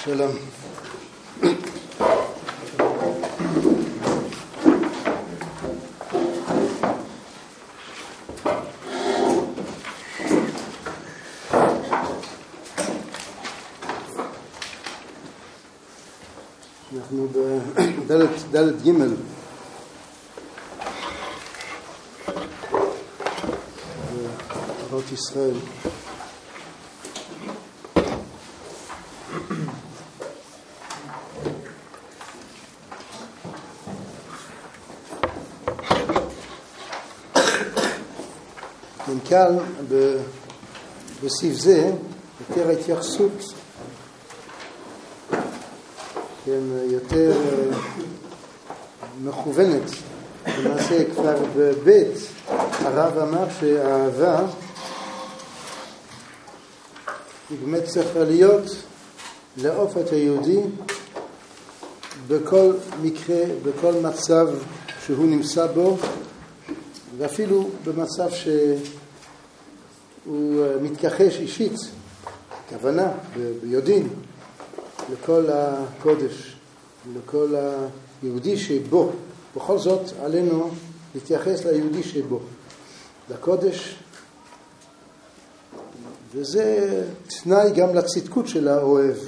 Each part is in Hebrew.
שלום. אנחנו בדלת ג' בארות ישראל. כאן בסעיף זה יותר התייחסות יותר מכוונת. למעשה כבר בבית הרב אמר שהאהבה היא באמת צריכה להיות לאופת היהודי בכל מקרה, בכל מצב שהוא נמצא בו, ואפילו במצב שהוא מתכחש אישית, כוונה, ביודעין, לכל הקודש, לכל היהודי שבו. בכל זאת עלינו להתייחס ליהודי שבו, לקודש, וזה תנאי גם לצדקות של האוהב,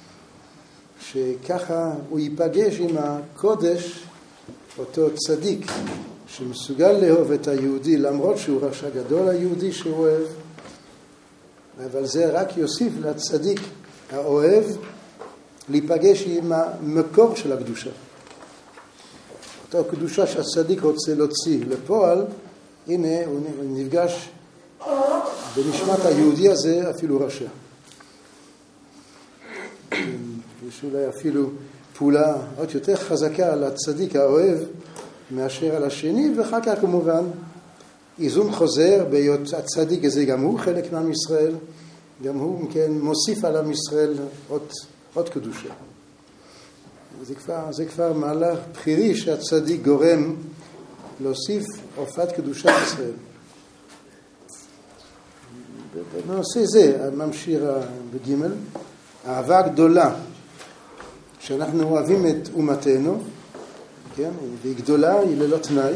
שככה הוא ייפגש עם הקודש, אותו צדיק שמסוגל לאהוב את היהודי למרות שהוא רשע גדול, היהודי שהוא אוהב, אבל זה רק יוסיף לצדיק האוהב להיפגש עם המקור של הקדושה. אותה קדושה שהצדיק רוצה להוציא לפועל, הנה הוא נפגש בנשמת היהודי הזה אפילו רשע. יש אולי אפילו פעולה עוד יותר חזקה על הצדיק האוהב מאשר על השני, ואחר כך כמובן איזון חוזר בהיות הצדיק הזה גם הוא חלק מעם ישראל, גם הוא כן מוסיף על עם ישראל עוד קדושה. זה כבר מהלך בחירי שהצדיק גורם להוסיף הופעת קדושה לישראל. בנושא זה ממשיך בגימל, אהבה גדולה שאנחנו אוהבים את אומתנו, כן? והיא גדולה, היא ללא תנאי.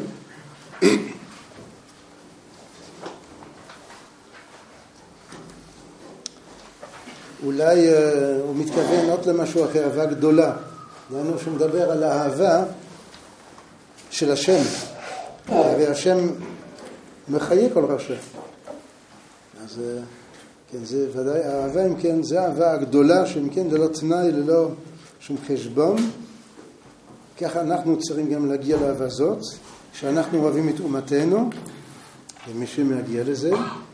אולי הוא מתכוון עוד למשהו אחר, אהבה גדולה. דענו שמדבר על האהבה של השם. הרי השם מחיה כל רשע. אז כן, זה ודאי, האהבה אם כן, זה האהבה הגדולה, שאם כן ללא תנאי, ללא שום חשבון. ככה אנחנו צריכים גם להגיע לאהבה זאת, שאנחנו אוהבים את אומתנו, ומי שמגיע לזה.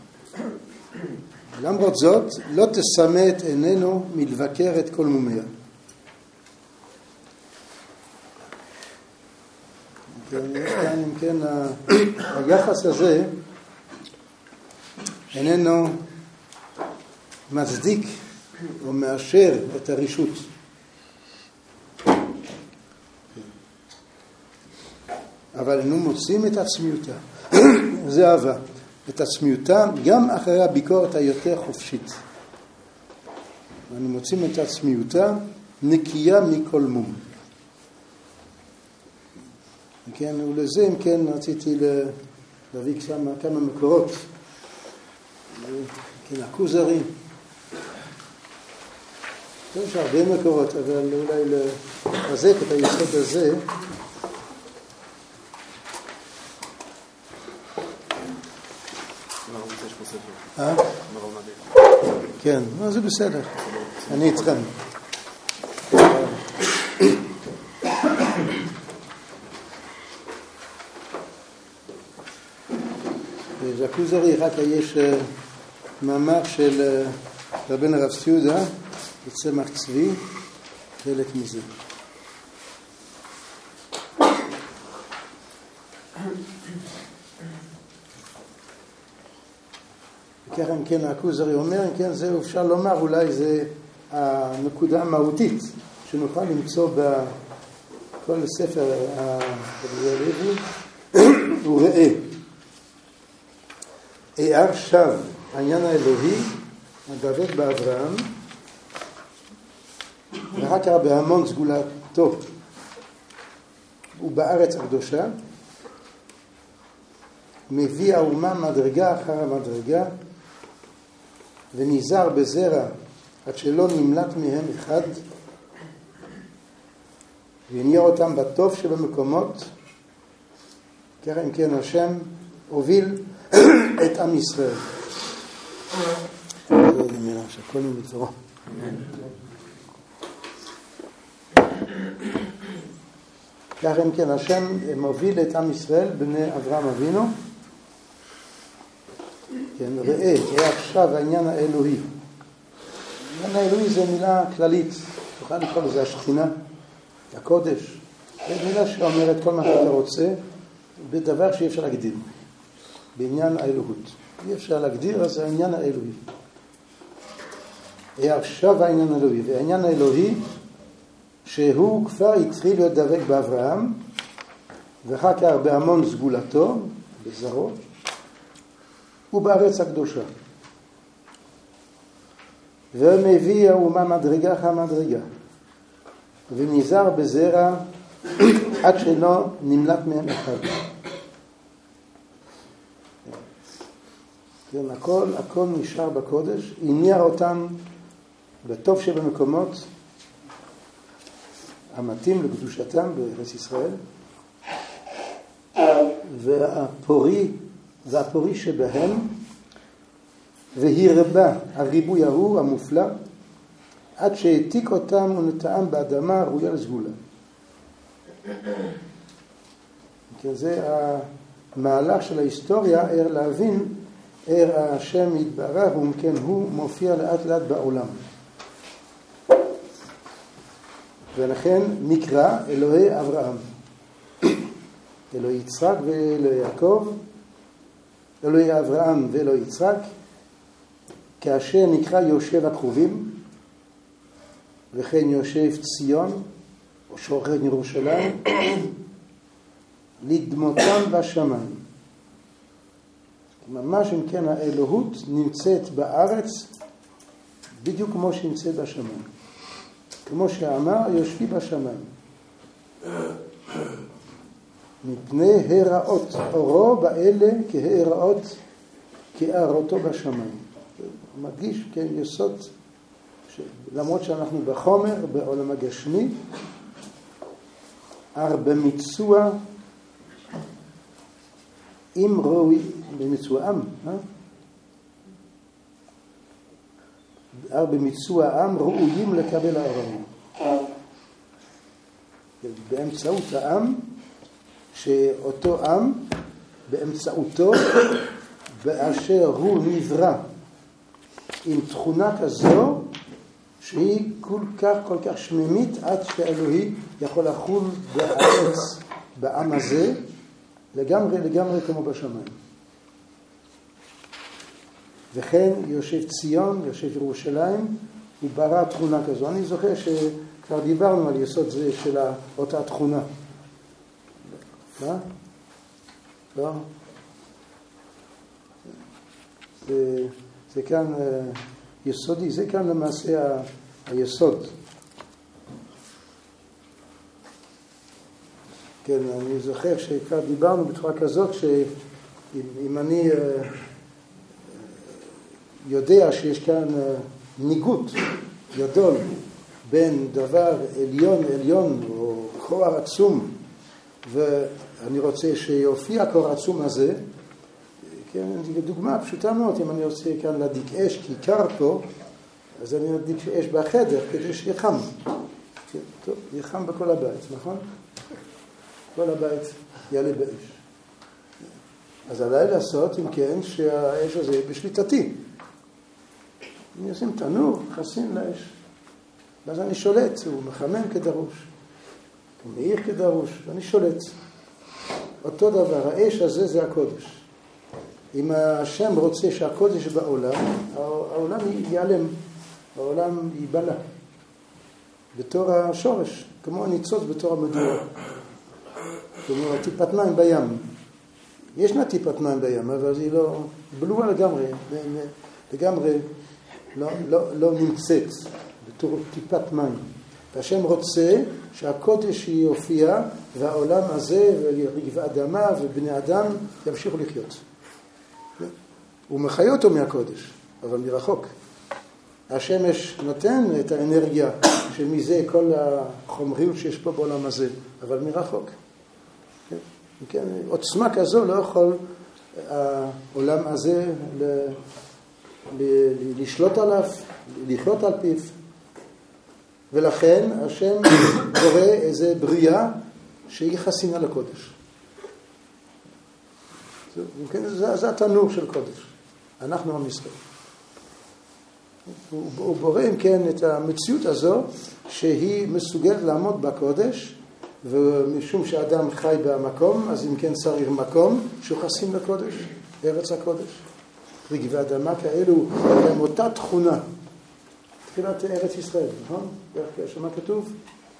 למרות זאת, לא תשמה את עינינו מלבקר את כל מומיה. אם כן, היחס הזה איננו מצדיק או מאשר את הרישות. אבל אנו מוצאים את עצמיותה, זה אהבה, את עצמיותה גם אחרי הביקורת היותר חופשית. אנו מוצאים את עצמיותה נקייה מכל מום. כן, ולזה אם כן רציתי להביא כמה מקורות. כן, הכוזרי. יש הרבה מקורות, אבל אולי לחזק את היסוד הזה. כן, זה בסדר. אני איתכם. הכוזרי, רק יש מאמר של רבן הרב ציודה בצמח צבי, חלק מזה. ככה אם כן הכוזרי אומר, אם כן זה אפשר לומר, אולי זה הנקודה המהותית שנוכל למצוא בכל ספר הלוי, הוא ראה. אייר שב, העניין האלוהי, הדבק באברהם, ואחר כך בהמון סגולתו ובארץ הקדושה, מביא האומה מדרגה אחר המדרגה, ונזהר בזרע עד שלא נמלט מהם אחד, והניע אותם בטוב שבמקומות, ככה אם כן השם הוביל את עם ישראל. שהכל מבצרו. ככה אם כן השם מוביל את עם ישראל, בני אברהם אבינו. כן, ראה עכשיו העניין האלוהי. העניין האלוהי זה מילה כללית, תוכל לקרוא לזה השכינה, הקודש. זו מילה שאומרת כל מה שאתה רוצה, בדבר שאי אפשר להגדיר, בעניין האלוהות. אי אפשר להגדיר, אז זה העניין האלוהי. עכשיו העניין האלוהי, והעניין האלוהי שהוא כבר התחיל להיות דבק באברהם, ואחר כך בהמון סגולתו, בזרעו, ובארץ הקדושה. ומביא האומה מדרגה אחר מדרגה, ונזהר בזרע עד שלא נמלט מהם אחד. כן, הכל נשאר בקודש, הניע אותם בטוב שבמקומות המתאים לקדושתם בארץ ישראל, והפורי שבהם, והרבה הריבוי ההוא המופלא, עד שהעתיק אותם ונטעם באדמה ראויה לסגולה. כן, זה המהלך של ההיסטוריה, להבין השם יתברך, ומכן הוא מופיע לאט לאט בעולם. ולכן נקרא אלוהי אברהם, אלוהי יצחק ואלוהי יעקב, אלוהי אברהם ואלוהי יצחק, כאשר נקרא יושב הקרובים, וכן יושב ציון, או שוכן ירושלים, לדמותם בשמיים. ממש אם כן האלוהות נמצאת בארץ, בדיוק כמו שנמצאת בשמיים. כמו שאמר, יושבי בשמיים. מפני הראות אורו באלה כהארותו בשמיים. מדגיש, כן, יסוד, למרות שאנחנו בחומר, בעולם הגשמי, במצווה, אם ראוי, במצווה במצווה עם ראויים לקבל הערבים. באמצעות העם, שאותו עם, באמצעותו, באשר הוא נברא עם תכונה כזו, שהיא כל כך שמימית, עד שאלוהי יכול לחול בארץ, בעם הזה, לגמרי כמו בשמיים. וכן יושב ציון, יושב ירושלים, הוא ברא תכונה כזו. אני זוכר שכבר דיברנו על יסוד זה של אותה תכונה. מה? לא? זה כאן יסודי, זה כאן למעשה היסוד. כן, אני זוכר שכבר דיברנו בצורה כזאת, שאם אני יודע שיש כאן ניגוד גדול בין דבר עליון או כוח עצום, ואני רוצה שיופיע כוח עצום הזה, כן, דוגמה פשוטה מאוד, אם אני רוצה כאן להדליק אש כי קר פה, אז אני אדליק אש בחדר כדי שיהיה חם. טוב, יהיה חם בכל הבית, נכון? כל הבית יעלה באש. אז עליי לעשות, אם כן, שהאש הזה בשליטתי. אני אשים תנור, חסין לאש. ואז אני שולט, הוא מחמם כדרוש. הוא מאיר כדרוש, ואני שולט. אותו דבר, האש הזה זה הקודש. אם השם רוצה שהקודש בעולם, העולם ייעלם, העולם ייבלע. בתור השורש, כמו הניצוץ בתור המדורה. כמו טיפת מים בים. ישנה טיפת מים בים, אבל היא לא בלועה לגמרי לא נמצאת בתור טיפת מים. והשם רוצה שהקודש יופיע, והעולם הזה ורגבי אדמה ובני אדם ימשיכו לחיות. הוא מחיה אותו מהקודש, אבל מרחוק. השמש נותן את האנרגיה שמזה כל החומריות שיש פה בעולם הזה, אבל מרחוק. כן, עוצמה כזו לא יכול העולם הזה לשלוט עליו, לחיות על פיו. ולכן השם קורא איזה בריאה שהיא חסינה לקודש. זה התנור של קודש. אנחנו עם ישראל. הוא בורא אם כן את המציאות הזו שהיא מסוגלת לעמוד בקודש, ומשום שאדם חי במקום, אז אם כן צריך מקום שהוא חסין לקודש, ארץ הקודש. רגבי אדמה כאלו, הם אותה תכונה. תחילת ארץ ישראל, נכון? שמה כתוב?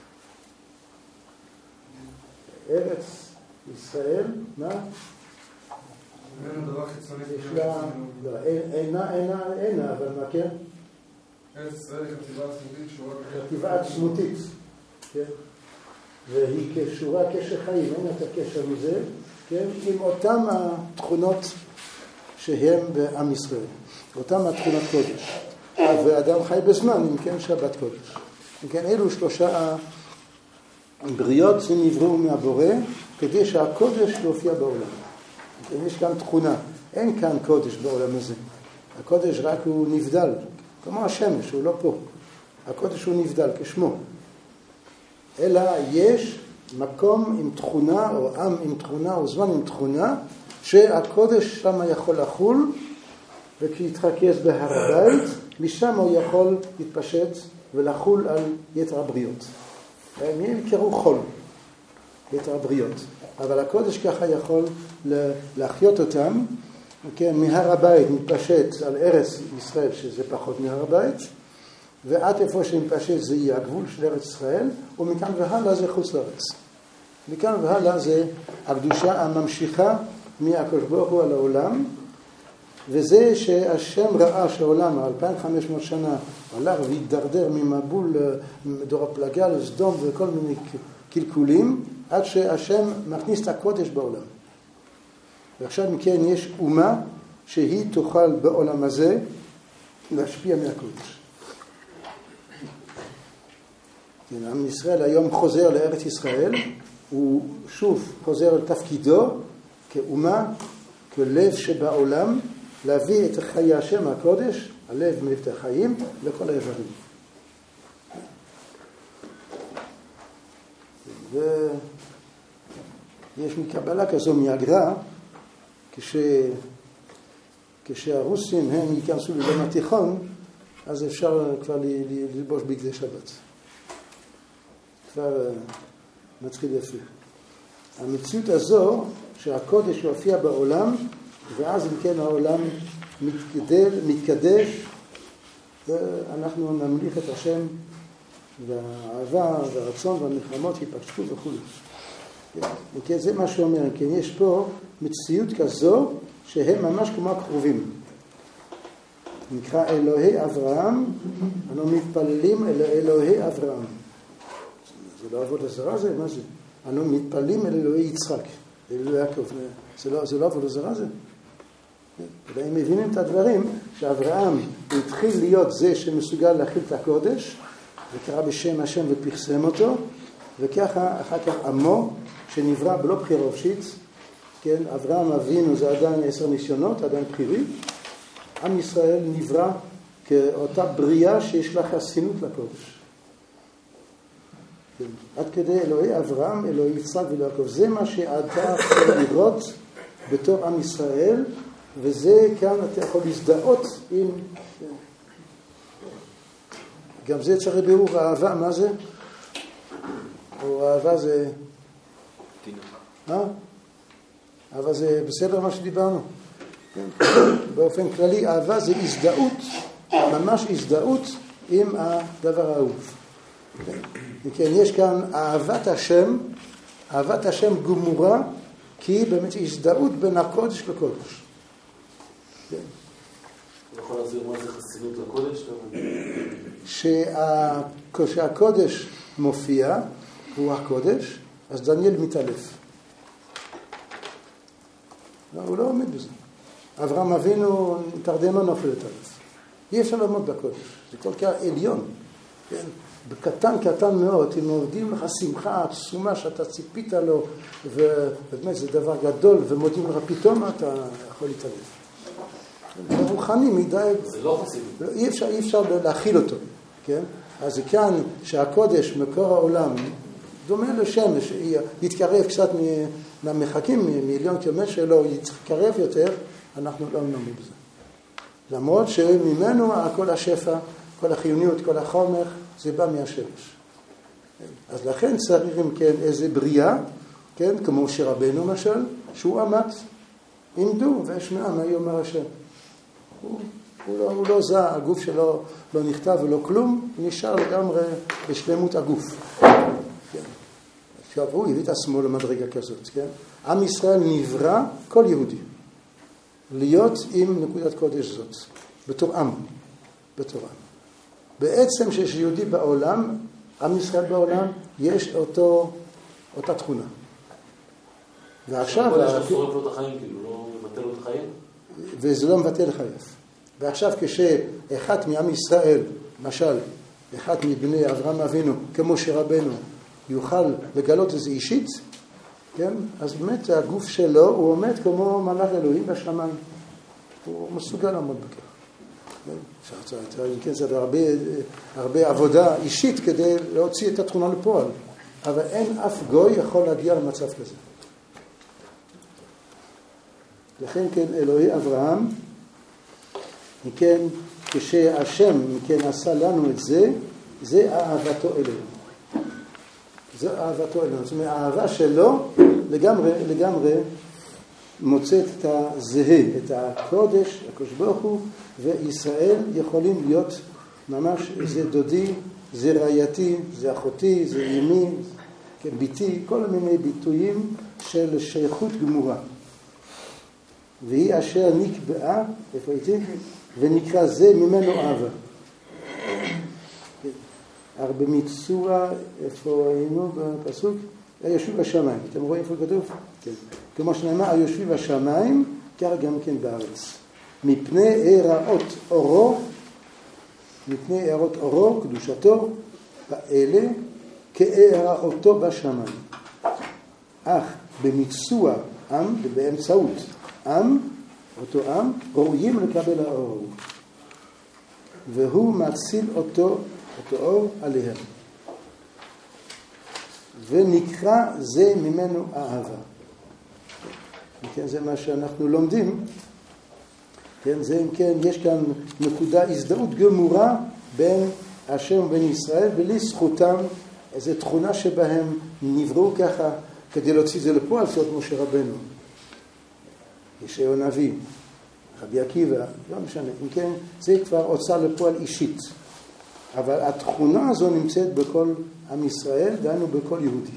ארץ ישראל, מה? אין דבר חיצוני. יש לה, לא, אינה, אבל מה כן? ארץ ישראל היא חטיבה עצמותית שורה. חטיבה עצמותית, כן? והיא כשורה קשר חיים, אין את הקשר מזה, כן? עם אותם התכונות שהם בעם ישראל, אותם התכונות קודש. ואדם חי בזמן, אם כן שבת קודש. אם כן אלו שלושה בריאות שנבראו מהבורא, כדי שהקודש יופיע בעולם. יש כאן תכונה, אין כאן קודש בעולם הזה. הקודש רק הוא נבדל, כמו השמש, הוא לא פה. הקודש הוא נבדל כשמו. אלא יש מקום עם תכונה, או עם עם תכונה, או זמן עם תכונה, שהקודש שם יכול לחול, וכשיתרכז בהר הבית, משם הוא יכול להתפשט ולחול על יתר הבריות. הם יקראו חול, יתר הבריות. אבל הקודש ככה יכול להחיות אותם, כן, מהר הבית מתפשט על ארץ ישראל, שזה פחות מהר הבית, ועד איפה שמתפשט זה יהיה הגבול של ארץ ישראל, ומכאן והלאה זה חוץ לארץ. מכאן והלאה זה הקדושה הממשיכה מהקדוש ברוך הוא על העולם, וזה שהשם ראה שהעולם 2500 שנה הלך והתדרדר ממבול דור הפלגה לסדום וכל מיני קלקולים, עד שהשם מכניס את הקודש בעולם. ועכשיו מכן יש אומה שהיא תוכל בעולם הזה להשפיע מהקודש. עם ישראל היום חוזר לארץ ישראל, הוא שוב חוזר לתפקידו כאומה, כלב שבעולם, להביא את חיי השם הקודש, הלב מביא את החיים, לכל האיברים. ויש מקבלה כזו מהגר"א, כשהרוסים הם ייכנסו ללום התיכון, אז אפשר כבר ללבוש בגדי שבת. כבר מתחיל יפה. המציאות הזו שהקודש יופיע בעולם, ואז אם כן העולם מתקדש, ואנחנו נמליך את השם, והאהבה והרצון והמלחמות ייפשטו וכו'. וכן זה מה שאומר, כן יש פה מציאות כזו שהם ממש כמו קרובים. נקרא אלוהי אברהם, אנו מתפללים אל אלוהי אברהם. זה לא עבודה זרה זה? מה זה? אנו מתפללים אל אלוהי יצחק, אל אלוהי יעקב. זה לא עבודה זרה זה? והם מבינים את הדברים שאברהם התחיל להיות זה שמסוגל להכיל את הקודש, וקרא בשם השם ופרסם אותו, וככה אחר כך עמו שנברא בלא בחירה חופשית, כן, אברהם אבינו זה עדיין 10 ניסיונות, עדיין בחירי, עם ישראל נברא כאותה בריאה שיש לה חסינות לקודש. כן. עד כדי אלוהי אברהם, אלוהי יצחק ויעקב, זה מה שאתה יכול לראות בתור עם ישראל, וזה כאן אתה יכול להזדהות עם... גם זה צריך בירור אהבה, מה זה? או אהבה זה... אהבה זה בסדר מה שדיברנו? באופן כללי אהבה זה הזדהות, ממש הזדהות עם הדבר האהוב. וכן, יש כאן אהבת השם גמורה, כי באמת הזדהות בין הקודש לקודש. יכול להסביר מה זה חסינות לקודש? כשהקודש מופיע, הוא הקודש, אז דניאל מתעלף. לא, הוא לא עומד בזה. אברהם אבינו תרדמה נופל להתעלף. אי אפשר לעמוד בקודש. זה כל כך עליון. כן? בקטן מאוד, אם עובדים לך שמחה עצומה שאתה ציפית לו, ובאמת זה דבר גדול, ומודים לך פתאום, אתה יכול להתעלף. זה רוחני מדי. זה לא חסינות. אי אפשר להכיל אותו. כן? אז זה כאן שהקודש, מקור העולם, דומה לשמש, יתקרב קצת מהמרחקים, מיליון קילומטר שלו, יתקרב יותר, אנחנו לא נעמוד בזה. למרות שממנו כל השפע, כל החיוניות, כל החומר, זה בא מהשמש. אז לכן צריך אם כן איזה בריאה, כן? כמו שרבנו משל, שהוא עמד, עמדו וישמע מה יאמר השם. הוא לא זה, הגוף שלו לא נכתב ולא כלום, הוא נשאר לגמרי בשלמות הגוף. כן. עכשיו הוא הביא את עצמו למדרגה כזאת, כן? עם ישראל נברא, כל יהודי, להיות עם נקודת קודש זאת, בתור עם, בתור עם. בעצם שיש יהודי בעולם, עם ישראל בעולם, יש אותה תכונה. ועכשיו... הקודש לא שורף לו את החיים, כאילו, לא מבטל לו את החיים? וזה לא מבטל לחייף. ועכשיו כשאחד מעם ישראל, למשל, אחד מבני אברהם אבינו, כמו שרבנו, יוכל לגלות איזה אישית, כן? אז באמת הגוף שלו, הוא עומד כמו מלאך אלוהים בשמיים. הוא מסוגל לעמוד בכך. כן, זה הרבה עבודה אישית כדי להוציא את התכונה לפועל. אבל אין אף גוי יכול להגיע למצב כזה. לכן כן אלוהי אברהם, מכן כשהשם מכן עשה לנו את זה, זה אהבתו אלינו. זה אהבתו אלינו. זאת אומרת, האהבה שלו לגמרי מוצאת את הזהה, את הקודש, הקדוש ברוך הוא, וישראל יכולים להיות ממש, זה דודי, זה רעייתי, זה אחותי, זה אמי, כן, ביתי, כל מיני ביטויים של שייכות גמורה. והיא אשר נקבעה, איפה הייתי? ונקרא זה ממנו אהבה. הרבה מצורה, איפה היינו בפסוק? היושבים בשמיים. אתם רואים איפה כתוב? כן. כמו שנאמר, היושבים בשמיים, כך גם כן בארץ. מפני הערות אורו, קדושתו, באלה, כהיראותו בשמיים. אך במצוע עם, ובאמצעות עם, אותו עם, ראויים לקבל האור. והוא מציל אותו אור עליהם. ונקרא זה ממנו אהבה. כן, זה מה שאנחנו לומדים. כן, זה אם כן, יש כאן נקודה הזדהות גמורה בין השם ובין ישראל, בלי זכותם, איזו תכונה שבהם נבראו ככה, כדי להוציא את זה לפועל, זאת משה רבנו. ישעיהו הנביא, רבי עקיבא, לא משנה. אם כן, זה כבר הוצאה לפועל אישית. אבל התכונה הזו נמצאת בכל עם ישראל, דהיינו בכל יהודי.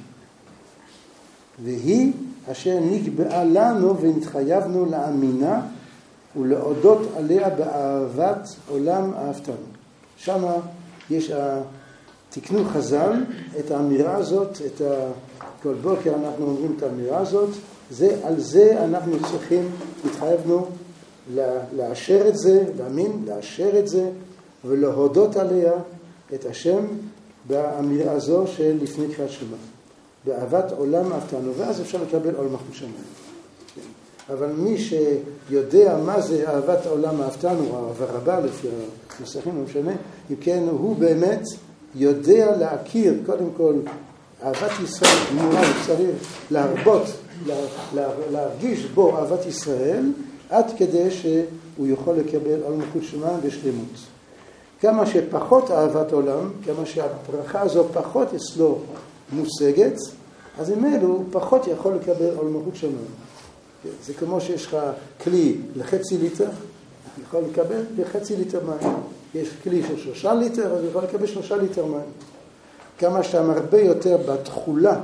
והיא אשר נקבעה לנו ונתחייבנו להאמינה ולהודות עליה באהבת עולם אהבתנו. שם יש, תקנו חז"ל את האמירה הזאת, כל בוקר אנחנו אומרים את האמירה הזאת, על זה אנחנו צריכים, התחייבנו לאשר את זה, להאמין, לאשר את זה, ולהודות עליה את השם באמירה הזו של לפני קריאת שמע. באהבת עולם אהבתנו, ואז אפשר לקבל עול מלכות שמיים. אבל מי שיודע מה זה אהבת עולם אהבתנו, אהבה רבה לפי הנוסחים, לא משנה, אם כן הוא באמת יודע להכיר, קודם כל, אהבת ישראל גמורה, וצריך להרבות, להרגיש בו אהבת ישראל, עד כדי שהוא יכול לקבל עול מלכות שמיים בשלמות. כמה שפחות אהבת עולם, כמה שהברכה הזו פחות אצלו מושגת, אז עם אלו הוא פחות יכול לקבל עול מלכות שמיים. זה כמו שיש לך כלי לחצי ליטר, יכול לקבל לחצי ליטר מים. יש כלי של 3 ליטר, אז יכול לקבל 3 ליטר מים. כמה שאתה מרבה יותר בתחולה,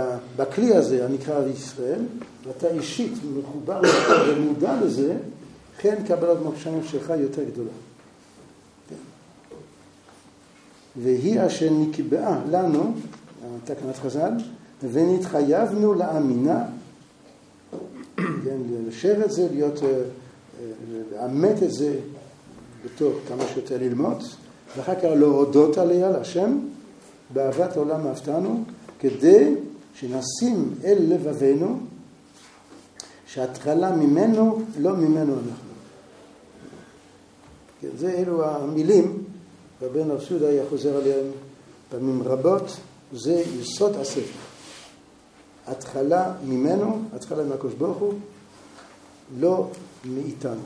בכלי הזה, הנקרא ישראל, ואתה אישית מחובר ומודע לזה, כן קבלת מוקשנו שלך יותר גדולה. והיא אשר נקבעה לנו, תקנת חז"ל, ונתחייבנו לאמינה, לשאר את זה, לאמת את זה בתור כמה שיותר ללמוד, ואחר כך להודות עליה להשם, באהבת העולם אהבתנו, כדי שנשים אל לבבינו, שההתחלה ממנו, לא ממנו אנחנו. זה אלו המילים, רבנו הרב סעודה היה חוזר עליהם פעמים רבות, זה יסוד הספר. התחלה ממנו, התחלה מהקדוש ברוך הוא, לא מאיתנו,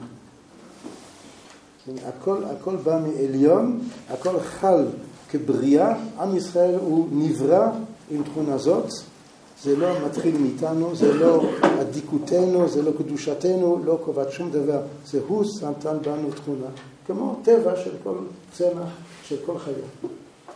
אנחנו. הכל בא מעליון, הכל חל כבריאה, עם ישראל הוא נברא עם תכונה זאת, זה לא מתחיל מאיתנו, זה לא עדיקותנו, זה לא קדושתנו, לא קובעת שום דבר, זה הוא נתן בנו תכונה, כמו טבע של כל צמח, של כל חיה.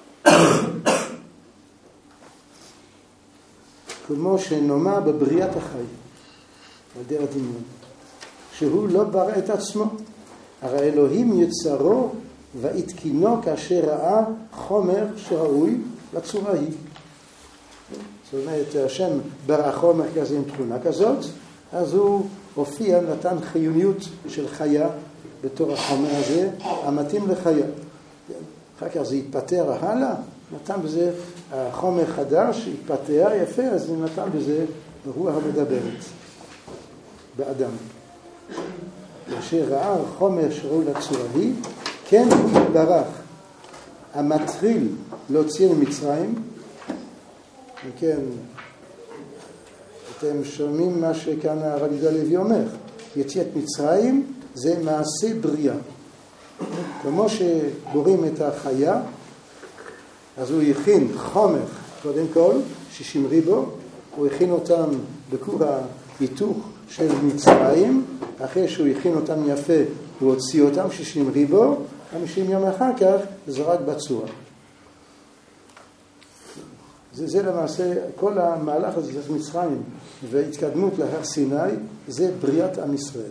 כמו שנאמר בבריאת החי, על ידי הדמיון, שהוא לא ברא את עצמו, הרי אלוהים יצרו והתקינו כאשר ראה חומר שראוי לצורה היא. זאת אומרת, השם ברא חומר כזה עם תכונה כזאת, אז הוא הופיע, נתן חיוניות של חיה בתור החומר הזה, המתאים לחיה. אחר כך זה התפטר הלאה, נתן בזה החומר חדש, התפטר יפה, אז נתן בזה רוח המדברת באדם. כאשר ראה חומר שראוי לצורה היא, כן הוא יתברך המתחיל להוציא ממצרים, וכן, אתם שומעים מה שכאן הרב יהודה הלוי אומר, יציאת מצרים זה מעשה בריאה. כמו שבורים את החיה, אז הוא הכין חומר, קודם כל, 60 ריבו, הוא הכין אותם בכור ההיתוך של מצרים, אחרי שהוא הכין אותם יפה, הוא הוציא אותם 60 ריבו, 50 יום אחר כך זרק בצורה. זה למעשה, כל המהלך הזה של מצרים והתקדמות להר סיני, זה בריאת עם ישראל.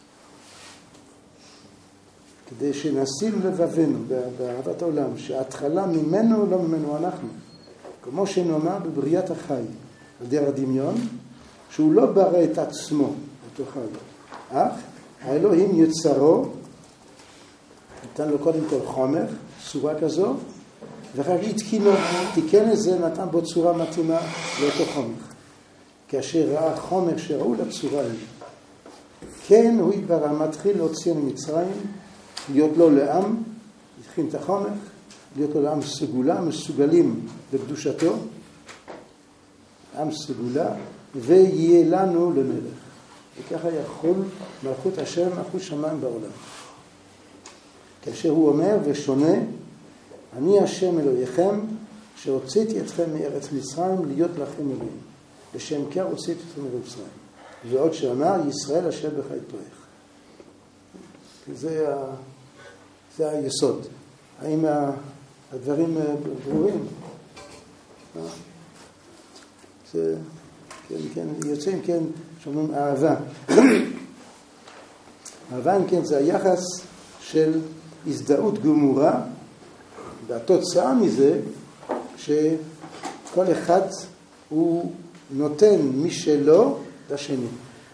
כדי שנשים לבבינו באהבת העולם, שההתחלה ממנו לא ממנו אנחנו. כמו שנאמר בבריאת החי, על ידי הדמיון, שהוא לא ברא את עצמו, אותו חי. אך האלוהים יצרו, נתן לו קודם כל חומר, צורה כזו, ואחר כך תיקן את זה, נתן בו צורה מתאימה לאותו חומר. כאשר ראה חומר שראו לצורה היא. כן, הוא יתברא, מתחיל להוציא ממצרים, להיות לו לעם, התחיל את החומר, להיות לו לעם סגולה, מסוגלים בקדושתו, עם סגולה, ויהיה לנו למלך. וככה יכול מלכות השם, מלכות שמיים בעולם. כאשר הוא אומר ושונה, אני השם אלוהיכם, שהוצאתי אתכם מארץ מצרים להיות לכם אלוהים. לשם כך הוצאתי אתכם מארץ מצרים. ועוד שאמר, ישראל אשר בך יתברך. זה היסוד. האם הדברים ברורים? זה, כן, יוצאים, כן, שאומרים אהבה. אהבה, כן, זה היחס של הזדהות גמורה, והתוצאה מזה, שכל אחד הוא נותן משלו לשני.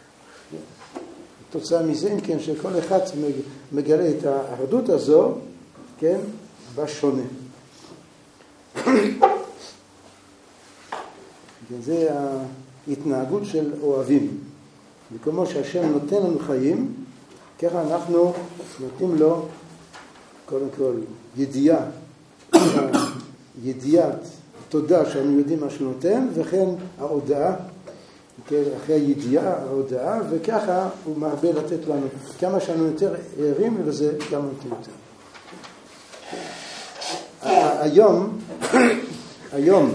התוצאה מזה, כן, שכל אחד מגלה את האחדות הזו, כן, בשונה. זה ההתנהגות של אוהבים. וכמו שהשם נותן לנו חיים, ככה אנחנו נותנים לו, קודם כל, ידיעת תודה שאנו יודעים מה שהוא נותן, וכן ההודעה, אחרי הידיעה, ההודעה, וככה הוא מרבה לתת לנו. כמה שאנו יותר ערים לזה, כמה נותן יותר. היום,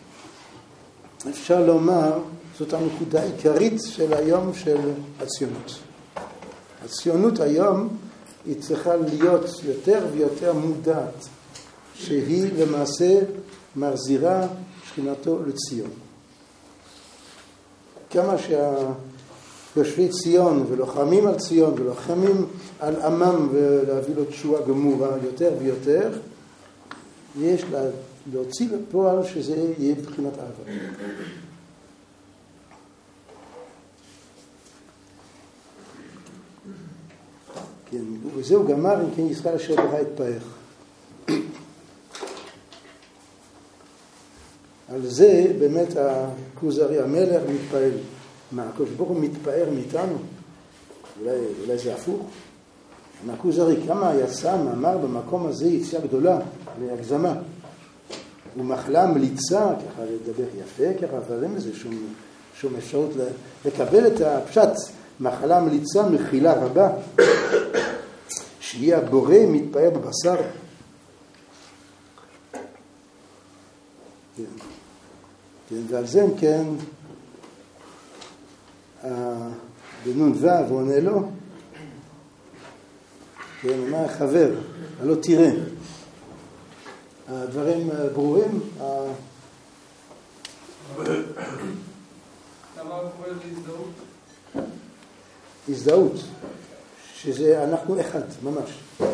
אפשר לומר, זאת הנקודה העיקרית של היום של הציונות. הציונות היום היא צריכה להיות יותר ויותר מודעת, שהיא למעשה מחזירה שכינתו לציון. כמה יושבי ציון ולוחמים על ציון ולוחמים על עמם ולהביא לו תשועה גמורה יותר ויותר, יש להוציא לפועל שזה יהיה בחינת אהבה. כן, וזהו גמר אם כן ישראל אשר ברא יתפאר. על זה באמת הכוזרי המלך מתפעל. מה, הקדוש ברוך הוא מתפאר מאיתנו? אולי זה הפוך? הכוזרי כמה יצא מאמר במקום הזה יציאה גדולה להגזמה. ומחלה מליצה, ככה לדבר יפה, ככה, אבל אין לזה שום אפשרות לקבל את הפשט. מחלה מליצה מחילה רבה, שיהיה הבורא מתפאר בבשר. כן, ועל זה כן, בנון ו' ועונה לו, כן, מה החבר, הלא תראה. הדברים ברורים. למה הוא קורא להזדהות? הזדהות, שזה אנחנו אחד, ממש.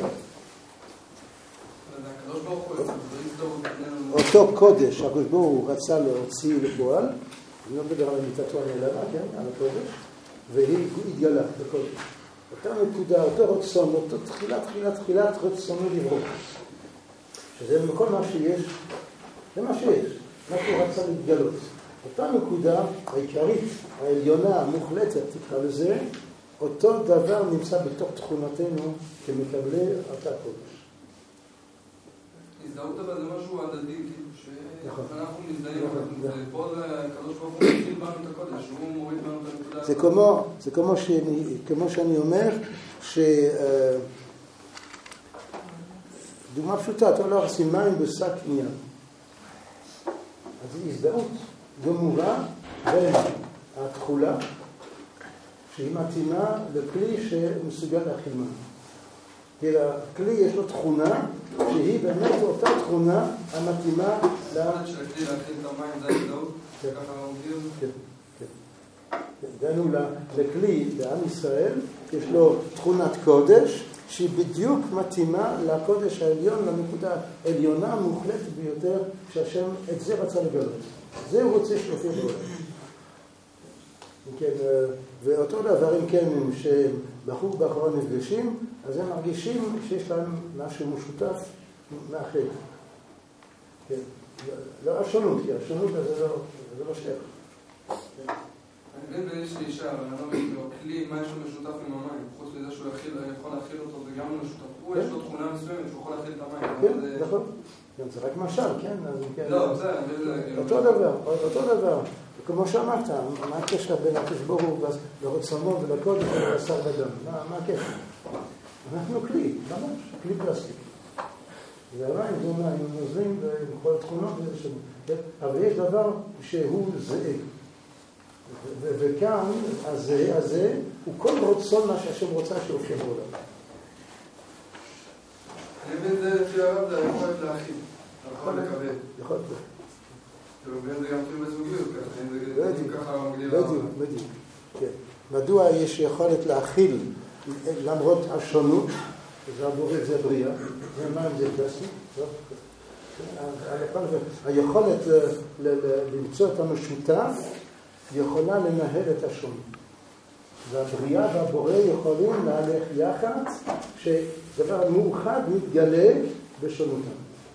הקדוש ברוך הוא, זה הזדהות. אותו קודש, הקדוש ברוך הוא רצה להוציא לפועל, אני לא מדבר על אמיתתו הנעלמה, כן, על הקודש, והיא התגלה בקודש. אותה נקודה, אותו רצון, אותו תחילת רצונו לברוא. שזה מכל מה שיש, זה מה שיש, מה שהוא רצה להתגלות. אותה נקודה העיקרית, העליונה, המוחלטת, תקרא לזה, אותו דבר נמצא בתוך תכונתנו כמקבלי אותה קודש. הזדהות אבל זה משהו הדדי, כאילו, שאנחנו מזדהים, ופה הקדוש ברוך הוא מתחיל בנו את הקודש, הוא מוריד בנו את הנקודה. זה כמו שאני אומר, דוגמה פשוטה, אתה לא עושים מים בשק עניין. אז היא הזדהות גמורה בין התחולה, שהיא מתאימה לכלי שמסוגל להכיל מים. כי הכלי יש לו תכונה, שהיא באמת אותה תכונה המתאימה לדעת של הכלי להכיל את המים, זה הזדהות? ככה עומדים? כן, כן. דנו לכלי, לעם ישראל, יש לו תכונת קודש, שהיא בדיוק מתאימה לקודש העליון, לנקודה העליונה המוחלטת ביותר, שהשם את זה רצה לגלות. זה הוא רוצה שלופה בעולם. כן, ואותו דבר אם כן, שבחור ובחורה נפגשים, אז הם מרגישים שיש להם משהו משותף מאחד. כן, לא השונות, כי השונות זה לא שייך. אני מבין ויש לי אישה, אבל אני לא מבין, הכלי, מה יש לו משותף עם המים? חוץ מזה שהוא יכול להכיל אותו, זה גם משותף. הוא יש לו תכונה מסוימת שהוא יכול להכיל את המים. כן, נכון. זה רק משל, כן? לא, זה, אותו דבר. כמו שאמרת, מה הקשר בין הקדוש ברוך הוא לרצונו ולקודש ולבשר ודם? מה הקשר? אנחנו כלי, ממש, כלי פלסטיק. זה המים, זה מים, נוזלים וכל התכונות וזה שם. אבל יש דבר שהוא זהה. וכאן, הזה, הוא כל רצון מה שהשם רוצה שיופיע בעולם. אני מבין זה לפי הרב, זה יכולת להכיל, יכול לקבל. יכול. זה גם כאילו בזוגיות, ככה מגדיר הרב. בדיוק. מדוע יש יכולת להכיל למרות השונות, זה הבורא, זה בריאה, ומה אם זה פלסטיק? היכולת למצוא את המשותף יכולה לנהל את השונות. והבריאה והבורא יכולים להלך יחד, שדבר מאוחד מתגלה בשונותם.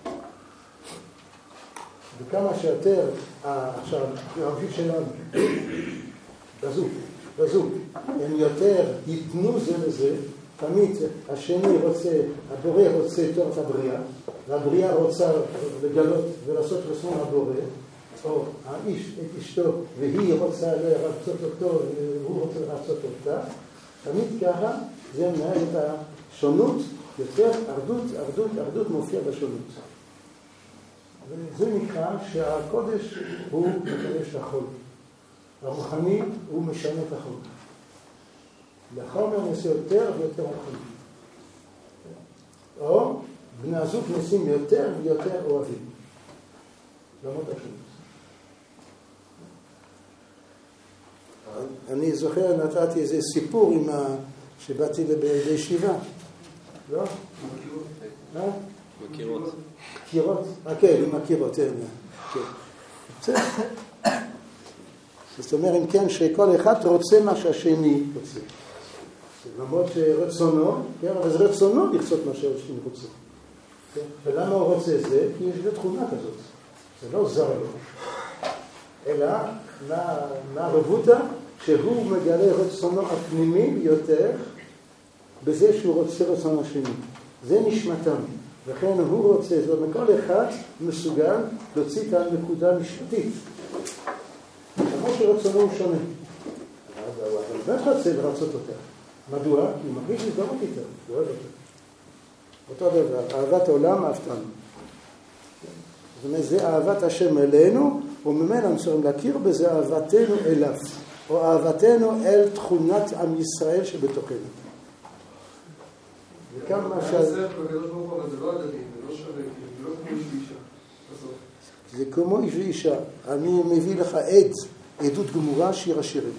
וכמה שיותר, עכשיו, הרגיל שלנו, בזוג, הם יותר ייתנו זה לזה, תמיד השני רוצה, הבורא רוצה יותר את הבריאה, והבריאה רוצה לגלות ולעשות רצון הבורא, או האיש את אשתו והיא רוצה לרצות אותו והוא רוצה לרצות אותה, תמיד ככה זה מנהל את השונות, יותר אחדות מופיע בשונות. וזה נקרא שהקודש הוא מקדש החול. הרוחני הוא משנה את החול. לחומר נעשה יותר ויותר רוחני. או בני הזוג נעשים יותר ויותר אוהבים. למרות השונות. אני זוכר, נתתי איזה סיפור שבאתי בישיבה. לא? מכירות. מכירות? כן, עם מכירות, כן. זאת אומרת, אם כן, שכל אחד רוצה מה שהשני רוצה. למרות שרצונו, אבל זה רצונו לרצות מה שהשני רוצה. ולמה הוא רוצה זה? כי יש לו תכונה כזאת. זה לא זר לו. אלא, מהרבותא, שהוא מגלה רצונו הפנימי ביותר, בזה שהוא רוצה רצון השני. זה נשמתם. לכן הוא רוצה, זאת אומרת, כל אחד מסוגל להוציא את הנקודה נשמתית. למרות שרצונו הוא שונה. אבל הוא באמת רוצה לרצות אותה. מדוע? כי הוא מרגיש לזדמות איתה. הוא אוהב אותה. אותו דבר, אהבת העולם אהבתנו. זאת אומרת, זה אהבת השם אלינו, וממנו צריכים להכיר בזה אהבתנו אליו, או אהבתנו אל תכונת עם ישראל שבתוכנו. וכמה זה בקדוש ברוך הוא, אבל זה לא הדדי, זה לא שווה, זה לא כמו איש ואישה. זה כמו איש ואישה. אני מביא לך עדות גמורה, שיר השירים.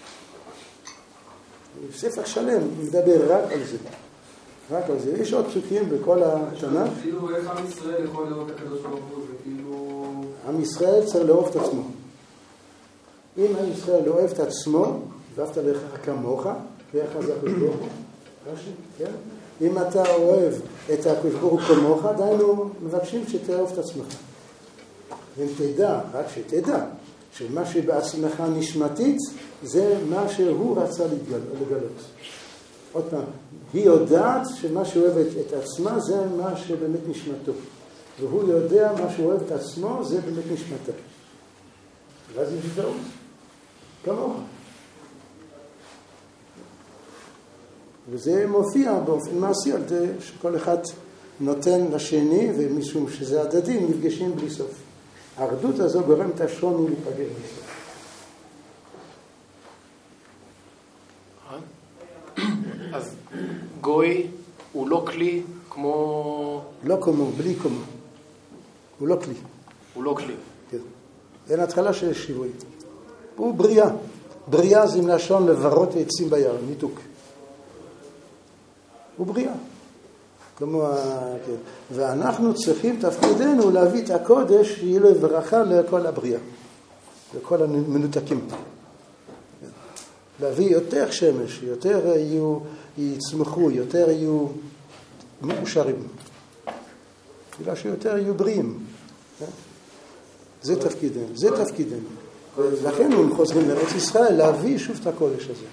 ספר שלם, מדבר רק על זה. רק על זה. יש עוד פסוקים בכל התנ"ך. כאילו איך עם ישראל יכול לאהוב את הקדוש ברוך הוא, זה כאילו... עם ישראל צריך לאהוב את עצמו. אם עם ישראל לא אוהב את עצמו, ואהבת לך כמוך, ואיך זה הקדוש ברוך הוא. כן? אם אתה אוהב את הקדוש ברוך הוא כמוך, עדיין מבקשים שתאהוב את עצמך. ואם תדע, רק שתדע, שמה שבעצמך נשמתית, זה מה שהוא רצה לגלות. עוד פעם, היא יודעת שמה שאוהבת את עצמה זה מה שבאמת נשמתו. והוא יודע מה שאוהב את עצמו זה באמת נשמתה. ואז יש דעות. כמוך. וזה מופיע באופן מעשי על זה שכל אחד נותן לשני, ומשום שזה הדדי, נפגשים בלי סוף. האחדות הזו גורמת השוני להיפגש בלי סוף. אז גוי הוא לא כלי כמו... לא כמו, בלי כמו. הוא לא כלי. הוא לא כלי. כן. אין התחלה של שיווי. הוא בריאה. בריאה זה עם לשון לברות עצים ביער, ניתוק. הוא בריאה. כמו, כן. ואנחנו צריכים תפקידנו להביא את הקודש, שיהיה לו ברכה לכל הבריאה. לכל המנותקים. להביא יותר שמש, יותר יצמחו, יותר יהיו מאושרים. בגלל שיותר יהיו בריאים. זה תפקידנו, זה תפקידנו. לכן הם חוזרים לארץ ישראל להביא שוב את הקודש הזה.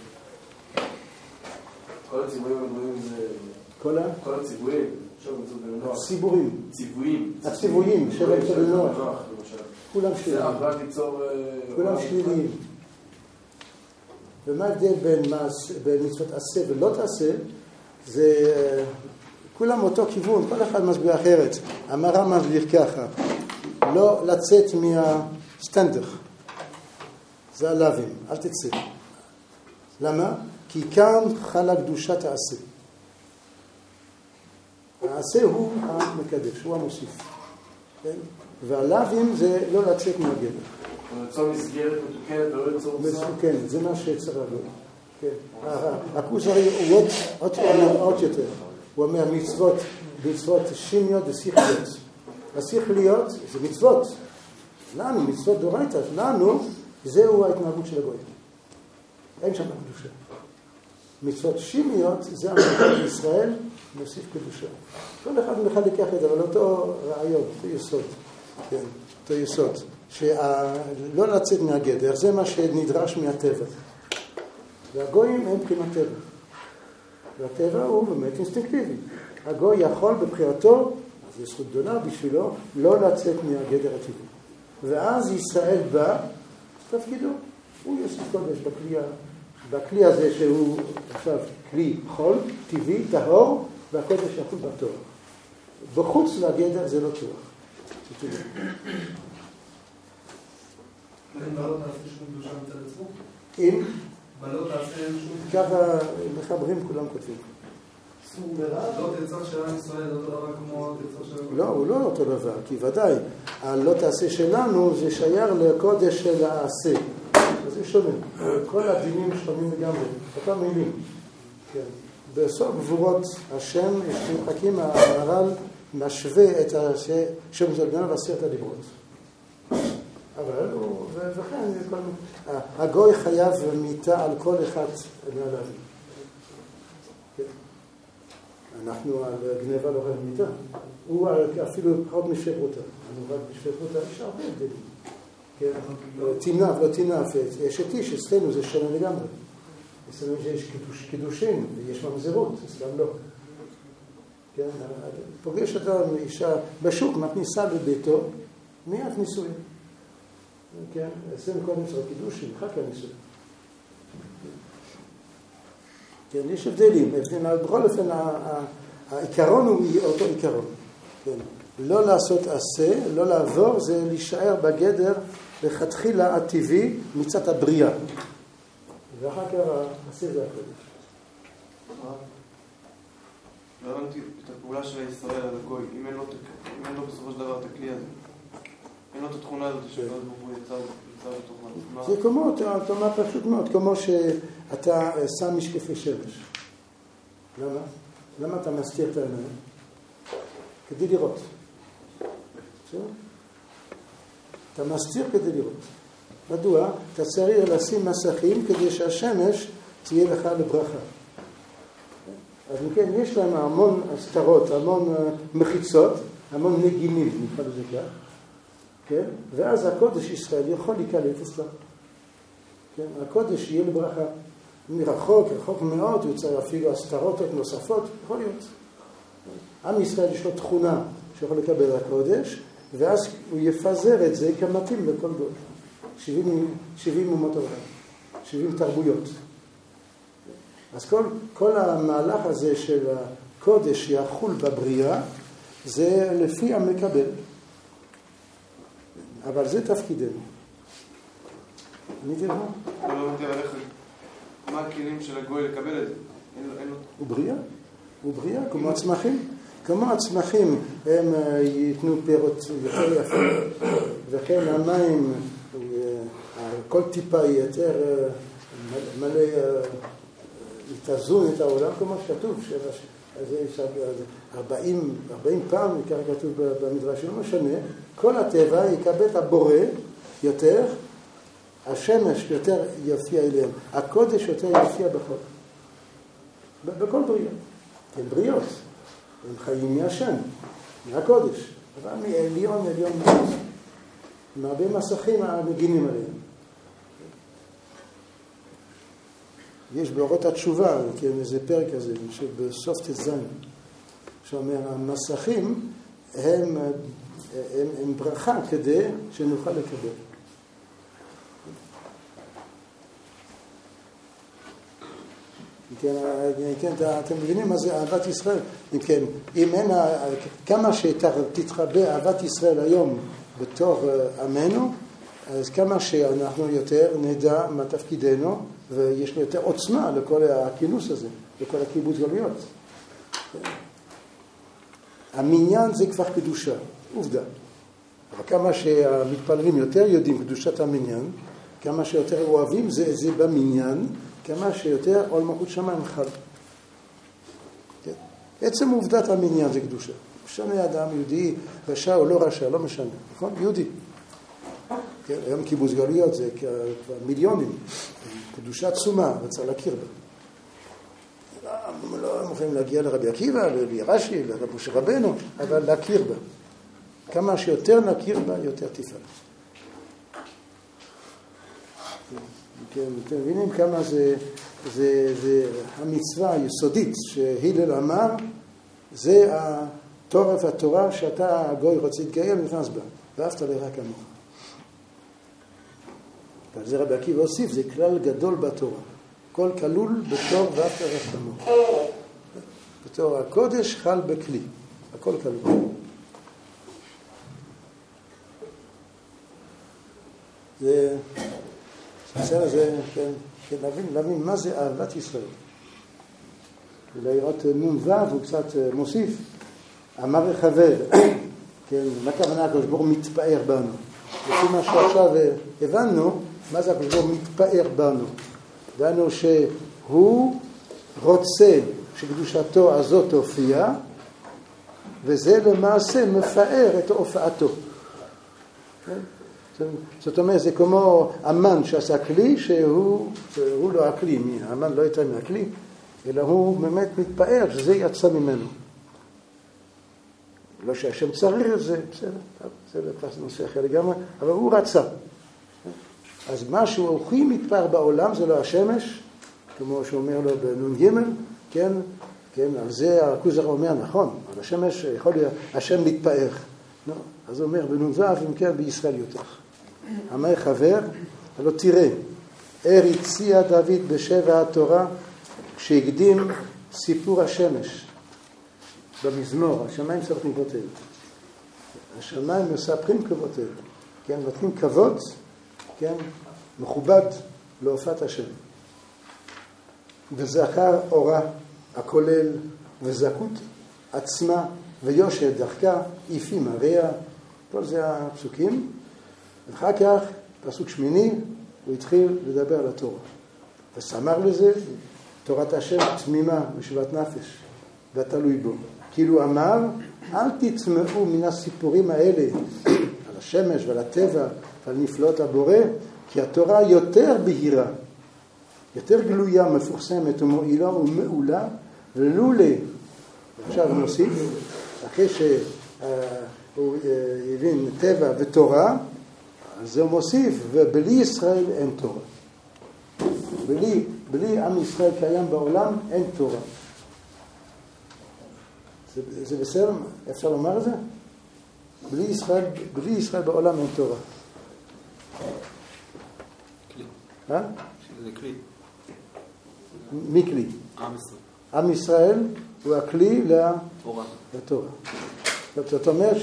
כל הציבורים הגבוהים זה... כל הציבורים? הציבורים. ציבויים. הציבויים של נוח. כולם שליליים. זה רק ליצור... כולם שליליים. ומה ההבדל בין מצוות עשה ולא תעשה? זה כולם אותו כיוון, כל אחד מסביר אחרת. המר"ם מסביר ככה, לא לצאת מהסטנדר. זה הלאווים, אל תצא. למה? כי כאן חלה קדושת העשה. העשה הוא המקדש, הוא המוסיף. כן? והלאווים זה לא לצאת מהגדר. ליצור מסגרת מתוקנת ולא ליצור מוסר? מסוכנת, זה מה שצריך לעשות. כן. הכוזרי הוא עוד יותר. הוא אומר מצוות שימיות ושכליות. השכליות זה מצוות. לנו, מצוות דורייתא, לנו זהו ההתנהגות של הגוי. אין שם קדושה. מצוות שימיות זה המלכות בישראל מוסיף קדושה. כל אחד מחלק יחד, אבל אותו רעיון, אותו יסוד. כן, אותו יסוד. שלא לצאת מהגדר, זה מה שנדרש מהטבע. והגויים הם מבחינת טבע. והטבע הוא באמת אינסטינקטיבי. הגוי יכול בבחירתו, אז יש זכות גדולה בשבילו, לא לצאת מהגדר הטבעי. ואז ישראל בא, תפקידו. הוא יוסיף קודש בכלי הזה שהוא עכשיו כלי חול, טבעי, טהור, והקודש יחול בתורה. בחוץ לגדר זה לא תורה. זה טבעי. אין בעלות תעשה שום קדושה מצד עצמו? אם? בעלות תעשה שום... ככה מחברים כולם כותבים. לא תרצה של עם ישראל, זה אותו דבר כמו תרצה של... לא, הוא לא אותו דבר, כי ודאי, הלא תעשה שלנו זה שייך לקודש של העשה. זה שונה. כל הדינים שונים לגמרי, אותם מילים. כן. בסוף גבורות השם, יש מחקים, המהר"ל משווה את השם של גנב עשרת הדיברות. אבל וכן, הגוי חייב מיטה על כל אחד מעליו. אנחנו על גנבה לא חייב מיטה. הוא אפילו פחות משפרותה. אני רק בשפרותה יש הרבה הבדלים. תינף, לא תינף. יש איש, אצלנו זה שונה לגמרי. אצלנו יש קידושין ויש ממזרות, אצלנו לא. פוגש אדם אישה בשוק, מכניסה לביתו, מיד נישואים. כן, אצלנו קודם צריך קידושין, אחר כך נישואים. כן, יש הבדלים. בכל אופן, העיקרון הוא אותו עיקרון. כן. לא לעשות עשה, לא לעבור, זה להישאר בגדר לכתחילה הטבעי מצד הבריאה. ואחר כך עשה זה הקודש. לא הבנתי את הפעולה של ישראל על הגוי, אם אין לו בסופו של דבר את הכלי הזה. אין לו את התכונה הזאת שבאמת הוא יצא בתוך זה כמו, תאמר פשוט מאוד, כמו שאתה שם משקפי שמש. למה? למה אתה מסתיר את העיניים? כדי לראות. אתה מסתיר כדי לראות. מדוע? אתה צריך לשים מסכים כדי שהשמש תהיה לך לברכה. אז כן, יש להם המון הסתרות, המון מחיצות, המון נגינים, נקרא לזה כך. כן? ואז הקודש ישראל יכול להיקלט אצלו. כן? הקודש יהיה לברכה. מרחוק, רחוק מאוד, הוא צריך אפילו הסתרות נוספות, יכול להיות. עם ישראל יש לו תכונה שיכול לקבל הקודש, ואז הוא יפזר את זה כמתאים לכל גוי. 70 אומות העולם, 70 תרבויות. אז כל המהלך הזה של הקודש שיחול בבריאה, זה לפי המקבל. אבל זה תפקידנו. אני תראה? אני לא מבין עליך, מה הכלים של הגוי לקבל את זה? הוא בריאה. הוא בריאה, כמו הצמחים. כמו הצמחים הם ייתנו פירות יותר יפים, וכן המים, כל טיפה יותר מלא, יתזון את העולם, כמו שכתוב, 40 פעם, ככה כתוב במדרש, לא משנה, כל הטבע יקבל את הבורא יותר, השמש יותר יופיע אליהם, הקודש יותר יופיע בכל בריאה. הם בריאות, הם חיים מהשם, מהקודש, אבל מעליון מאוד, עם הרבה מסכים המגינים עליהם. יש באורות התשובה, כן, איזה פרק הזה, שבסוף תזן, שאומר, המסכים הם ברכה כדי שנוכל לקבל. כן, אתם מבינים מה זה אהבת ישראל? כן, אם אין, כמה שתתחבא אהבת ישראל היום בתור עמנו, אז כמה שאנחנו יותר נדע מה תפקידנו, ויש לו יותר עוצמה לכל הכינוס הזה, לכל הקיבוץ גלויות. המניין זה כבר קדושה, עובדה. אבל כמה שהמתפללים יותר יודעים קדושת המניין, כמה שיותר אוהבים זה במניין, כמה שיותר עול מלכות שמיים חל. כן. עצם עובדת המניין זה קדושה. משנה אדם יהודי, רשע או לא רשע, לא משנה. נכון? יהודי. כן. היום קיבוץ גלויות זה כבר מיליונים. קדושה עצומה, רצה להכיר בה. לא מוכנים להגיע לרבי עקיבא, לרש"י, לרב משה רבנו, אבל להכיר בה. כמה שיותר נכיר בה, יותר תפעל. כן, אתם מבינים כמה זה המצווה היסודית שהילל אמר, זה התורה והתורה שאתה הגוי רוצה להתגייר ונכנס בה, ואהבת לרעך כמוך. ועל זה רבי עקיבא הוסיף, זה כלל גדול בתורה. כל כלול בתור ואהבת לרעך כמוך. בתור הקודש חל בכלי, הכל כלול. זה בסדר, זה, כן, להבין מה זה אהבת ישראל. ולראות נ"ו הוא קצת מוסיף, אמר לכבד, כן, מה הכוונה הקדוש ברוך הוא מתפאר בנו. לפי מה שעכשיו הבנו, מה זה הקדוש ברוך הוא מתפאר בנו? דנו שהוא רוצה שקדושתו הזאת תופיע, וזה למעשה מפאר את הופעתו. זאת אומרת, זה כמו אמן שעשה כלי, שהוא לא הכלי, האמן לא יצא מהכלי, אלא הוא באמת מתפאר שזה יצא ממנו. לא שהשם צריך את זה, בסדר, זה נושא אחר לגמרי, אבל הוא רצה. אז משהו הכי מתפאר בעולם זה לא השמש, כמו שאומר לו בנון ג', כן, על זה הכוזר אומר, נכון, על השמש יכול להיות, השם מתפאר. אז הוא אומר, בנון ו' אם כן בישראל יותר. אמר חבר, אבל תראה, הציע דוד בשבע התורה, כשהקדים סיפור השמש במזמור, השמיים מספרים כבודו. השמיים מספרים כבודו, כן, נותנים כבוד, כן, מכובד להופעת השם. וזכר אורה הכולל וזכות עצמה ויושר דחקה, יפי מראה, כל זה הפסוקים. ואחר כך, פסוק שמיני, הוא התחיל לדבר על התורה. וסמר לזה, תורת השם תמימה ושבת נפש, ותלוי בו. כאילו אמר, אל תצמאו מן הסיפורים האלה, על השמש ועל הטבע ועל נפלאות הבורא, כי התורה יותר בהירה, יותר גלויה, מפורסמת ומועילה ומעולה, ולולא, עכשיו הוא מוסיף, אחרי שהוא הבין טבע ותורה, אז הוא מוסיף, ובלי ישראל אין תורה. בלי עם ישראל קיים בעולם, אין תורה. זה בסדר? אפשר לומר את זה? בלי ישראל בעולם אין תורה. כלי. שזה כלי. מי כלי? עם ישראל. עם ישראל הוא הכלי לתורה. זאת אומרת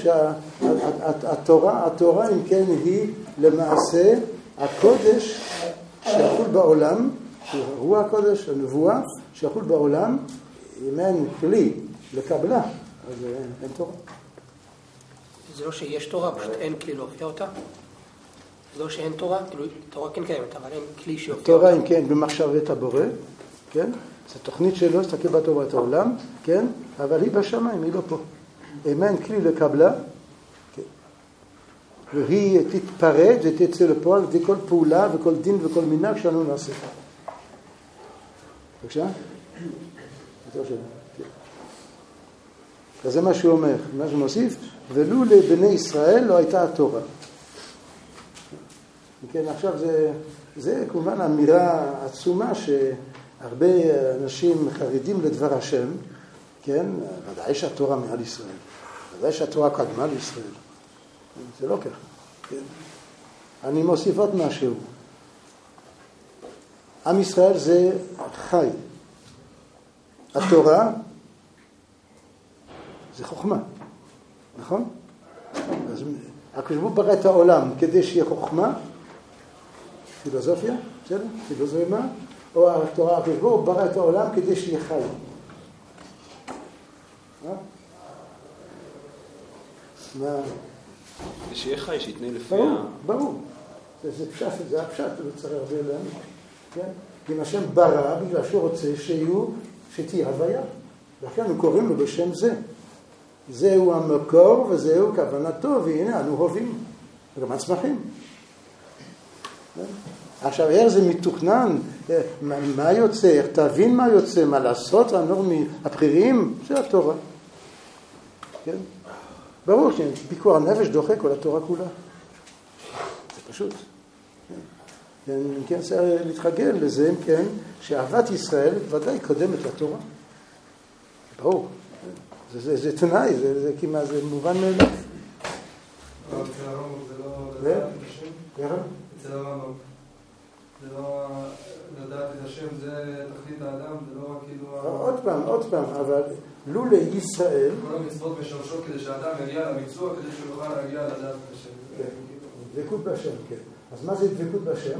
שהתורה אם כן היא למעשה הקודש שיחול בעולם, הוא הקודש, הנבואה שיחול בעולם, אם אין כלי לקבלה, אז אין תורה. זה לא שיש תורה, פשוט אין כלי להופיע אותה? זה לא שאין תורה, כאילו תורה כן קיימת, אבל אין כלי שיופיע אותה. תורה אם כן במחשבת הבורא, כן? זו תוכנית שלו, להסתכל בתורת העולם, כן? אבל היא בשמיים, היא לא פה. אם אין כלי לקבלה, כן. והיא תתפרד ותצא לפועל לפי כל פעולה וכל דין וכל מנהג שאנו נעשה. בבקשה? אז זה מה שהוא אומר, מה שהוא מוסיף, ולו לבני ישראל לא הייתה התורה. כן, עכשיו זה כמובן אמירה עצומה שהרבה אנשים חרדים לדבר השם, כן, ודאי שהתורה מעל ישראל, ודאי שהתורה קדמה לישראל. זה לא ככה. כן. אני מוסיף עוד משהו. עם ישראל זה חי. התורה זה חוכמה, נכון? אז הקדוש ברוך הוא ברא את העולם כדי שיהיה חוכמה, פילוסופיה, בסדר? פילוסופיה, או התורה הקדוש ברוך הוא ברא את העולם כדי שיהיה חי. מה? שיהיה חי, שיתנה לפי ברור. זה פשט, זה הפשט, זה צריך הרבה להאמין. כן? אם השם ברא בגלל שהוא רוצה שתהיה הוויה. לכן הוא קוראים לו בשם זה. זהו המקור וזהו כוונתו, והנה אנו הובים. וגם הצמחים. עכשיו, איך זה מתוכנן? מה יוצא? איך תבין מה יוצא? מה לעשות? הנורמים הבחירים? זה התורה. כן? ברור שפיקוח הנפש דוחה כל התורה כולה. זה פשוט. כן, צריך להתרגל לזה, כן, שאהבת ישראל ודאי קודמת לתורה. ברור. זה תנאי, זה כמעט, זה מובן מאליו. אצל הרמב"ם זה לא... אצל הרמב"ם זה לא לדעת את השם, זה תכלית האדם, זה לא רק כאילו... עוד פעם, אבל לו לישראל... כל המצוות משמשות כדי שהאדם יגיע למצווה, כדי שהוא יוכל להגיע לדעת את השם. כן, דבקות בשם, כן. אז מה זה דבקות בשם?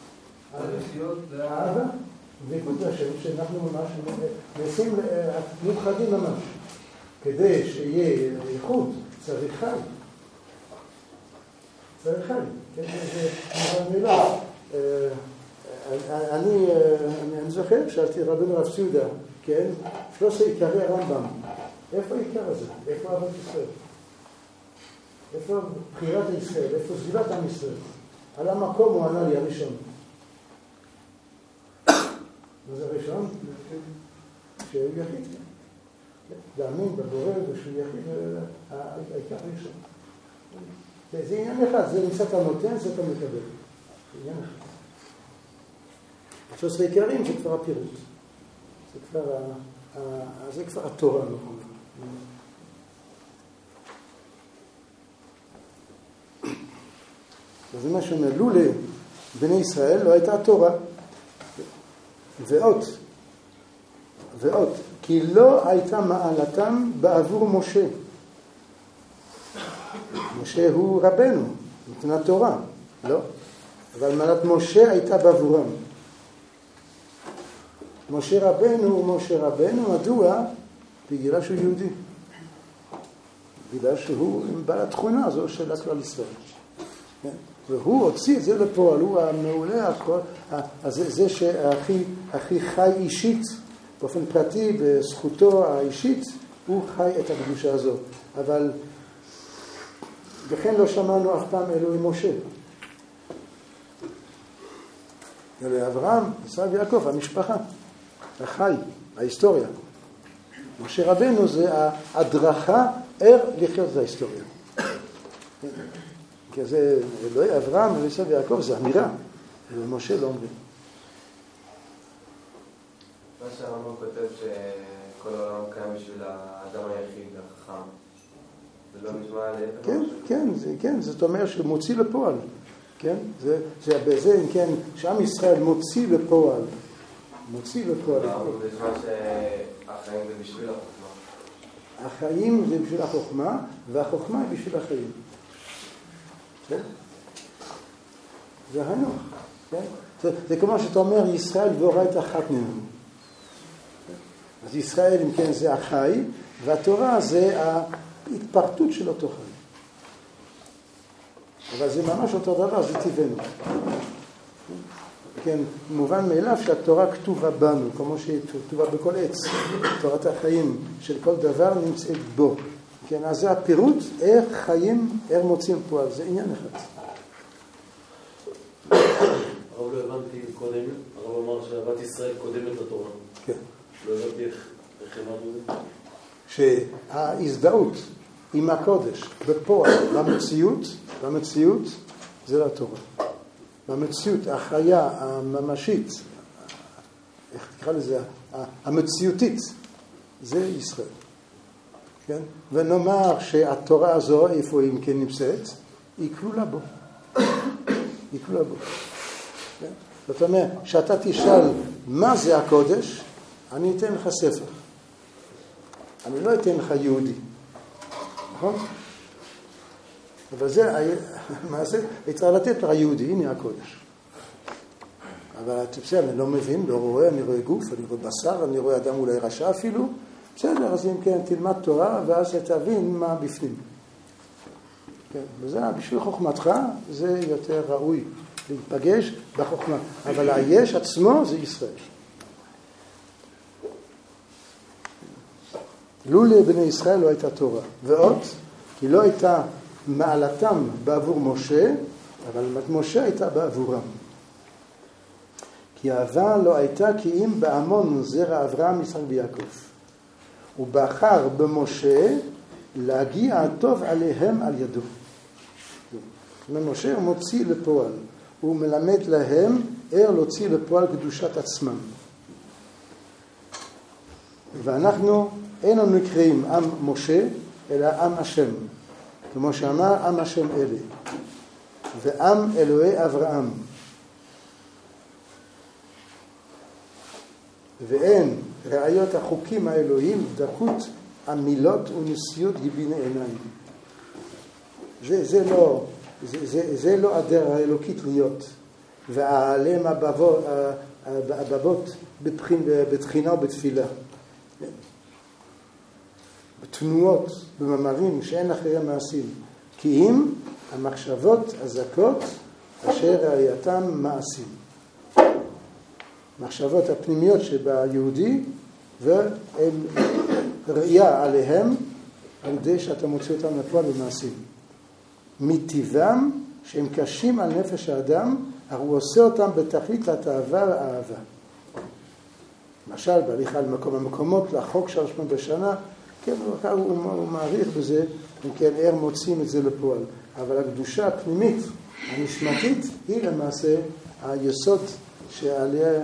אהבה, דבקות בשם, שאנחנו ממש נעשים מוכנים ממש. כדי שיהיה איכות, צריך חי. צריך חי, כן, זה מובן מאליו. אני זוכר, שאלתי רבנו רב ציודה, כן? 13 עיקרי הרמב"ם. איפה העיקר הזה? איפה אהבת ישראל? איפה בחירת ישראל? איפה סביבת עם ישראל? על המקום הוא ענה לי הראשון. מה זה הראשון? שהוא יחיד. להאמין בבורא ושהוא יחיד, העיקר הראשון. זה עניין אחד, זה נמצא אתה נותן, זה אתה מקבל. זה עניין אחד. 13 עיקרים זה כבר הפירוט. זה כבר התורה, נכון. זה מה שאומר, לולא בני ישראל לא הייתה תורה. ועוד, כי לא הייתה מעלתם בעבור משה. משה הוא רבנו, נתנה תורה, לא? אבל מעלת משה הייתה בעבורם. משה רבנו, מדוע? בגלל שהוא יהודי. בגלל שהוא בעל התכונה הזו של הכלל ישראל. והוא הוציא את זה לפועל, הוא המעולה, זה שהכי חי אישית, באופן פרטי, בזכותו האישית, הוא חי את הקדושה הזו. אבל, וכן לא שמענו אף פעם אלוהים משה. אלוהי אברהם, ישראל ויעקב, המשפחה, החי, ההיסטוריה. משה רבנו זה ההדרכה לחיות את ההיסטוריה. כי זה אלוהי אברהם, אלוהי ישראל ויעקב, זה אמירה. משה לא אומרים. מה שהרמב"ם כותב שכל העולם קיים בשביל האדם היחיד, החכם. זה לא נשמע כן, זאת אומרת שהוא מוציא לפועל. כן? זה בזה, כן, שעם ישראל מוציא לפועל. זה נשמע שהחיים זה בשביל החוכמה. החיים זה בשביל החוכמה, והחוכמה היא בשביל החיים. כן? זה הנוח. כן? זה כמו שאתה אומר, ישראל ואורייתא אחת ממנו. אז ישראל, אם כן, זה החי, והתורה זה ההתפרטות של אותו חי. אבל זה ממש אותו דבר, זה טבענו. כן, מובן מאליו שהתורה כתובה בנו, כמו שהיא כתובה בכל עץ. תורת החיים של כל דבר נמצאת בו. כן, אז זה הפירוט, איך חיים, איך מוצאים פועל, זה עניין אחד. הרב לא הבנתי קודם, הרב אמר שאהבת ישראל קודמת לתורה. כן. לא הבנתי איך הבנו את זה. שההזדהות עם הקודש בפועל, במציאות, זה לתורה. במציאות, החיה הממשית, איך תקרא לזה, המציאותית, זה ישראל. כן? ונאמר שהתורה הזו, איפה היא כן נמצאת, היא כלולה בו. כן? זאת אומרת, שאתה תשאל מה זה הקודש, אני אתן לך ספר. אני לא אתן לך יהודי. נכון? אבל זה, מעשה, צריך לתת לך יהודי, הנה הקודש. אבל בסדר, אני לא מבין, לא רואה, אני רואה גוף, אני רואה בשר, אני רואה אדם אולי רשע אפילו. בסדר, אז אם כן, תלמד תורה, ואז תבין מה בפנים. כן, וזה, בשביל חוכמתך, זה יותר ראוי להיפגש בחוכמה. אבל היש עצמו זה ישראל. לולא בני ישראל לא הייתה תורה. ועוד, כי לא הייתה מעלתם בעבור משה, אבל משה הייתה בעבורם. כי אהבה לא הייתה כי אם בהמון זרע אברהם, יצחק ויעקב. הוא בחר במשה להגיע הטוב עליהם על ידו. משה מוציא לפועל, הוא מלמד להם איך להוציא לפועל קדושת עצמם. ואנחנו אין לנו נקראים עם משה, אלא עם השם. כמו שאמר, עם השם אלה. ועם אלוהי אברהם. ואין ראיות החוקים האלוהים, דקות המילות ונשיאות גיבין עיניים. זה לא הדרך האלוקית להיות. והעלם הבבות בתחינה ובתפילה. בתנועות, במאמרים שאין אחרי מעשים. כי אם המחשבות הזכות אשר ראייתם מעשים. מחשבות הפנימיות שביהודי וראייה עליהם על ידי שאתה מוציא אותם לפועל במעשים. מטבעם שהם קשים על נפש האדם, אך הוא עושה אותם בתכלית התאווה והאהבה. למשל, בהליכה למקום המקומות, לחוק 300 בשנה, כן, הוא מעריך בזה, אם כן, ער מוצאים את זה לפועל. אבל הקדושה הפנימית, הנשמתית, היא למעשה היסוד שעליה,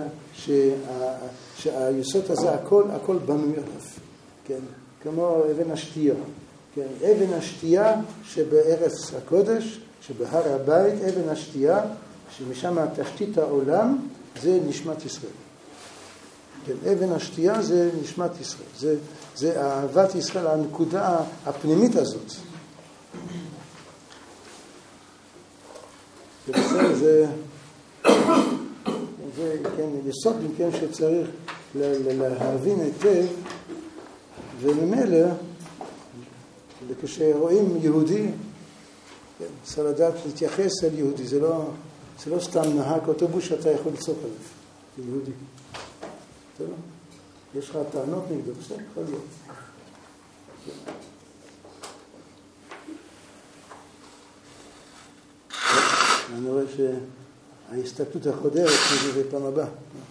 שהיסוד הזה, הכל בנוי עליו. כן, כמו אבן השתייה. כן, אבן השתייה שבארץ הקודש, שבהר הבית, אבן השתייה, שמשם תשתית העולם, זה נשמת ישראל. כן, אבן השתייה זה נשמת ישראל. זה אהבת ישראל, הנקודה הפנימית הזאת. זה כן, יסוד אם כן שצריך להבין היטב, וממילא כשרואים יהודי, צריך לדעת להתייחס אל יהודי, זה לא סתם נהג אוטובוס שאתה יכול לצוק עליו, זה יהודי. יש לך טענות נגדו, בסדר, יכול להיות. אני רואה שההסתכלות החודרת נראה פעם הבאה.